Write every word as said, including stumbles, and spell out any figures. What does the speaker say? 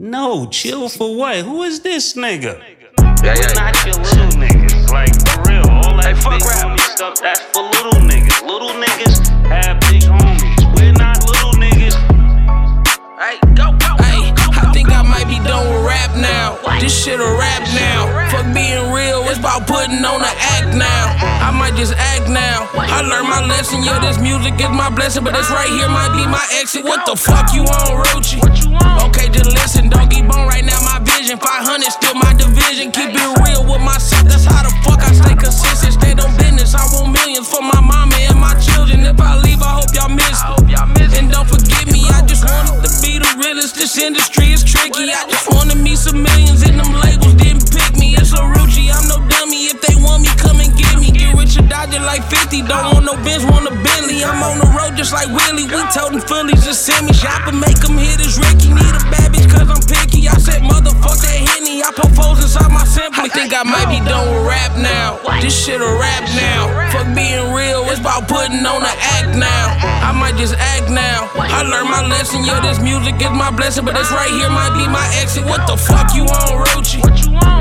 No, chill for what? Who is this nigga? Yeah, yeah. Not your little niggas. Like, for real. All that Hey, fuck big rap. homie stuff, that's for little niggas. Little niggas have big homies. We're not little niggas. Hey, go, go, Hey, go, go, I think go. I might be done with rap now. This shit a rap now. Fuck being real, it's about putting on an act now. I might just act now. I learned my lesson, yo, this music is my blessing, but this right here might be my exit. What the fuck you on, Roachy? Okay, just listen, doggy bone right now, my vision. five hundred still my division. Keep it real with myself, that's how the fuck I stay consistent. Stay on business, I want millions for my mama and my children. If I leave, I hope y'all miss it. And don't forget me, I just wanted to be the realest. This industry is tricky. I just wanna meet some millions and them labels didn't pick me. It's a Rucci, I'm no dummy. If they want me, come and get me. Get rich or die just like fifty. Don't want no Benz, want a Bentley. I'm on the road just like Willie. We told them Phillies just send me shopping, make them hit as Ricky. Need a bad bitch cause I'm picky. I said motherfuck that Henny. I propose inside my simply. I think I might be done with rap now. This shit a rap now. Fuck being real, it's about putting on an act now. I might just act now. I learned my lesson, yo, this music is my blessing, but this right here might be my exit. What the fuck you on, Roachy?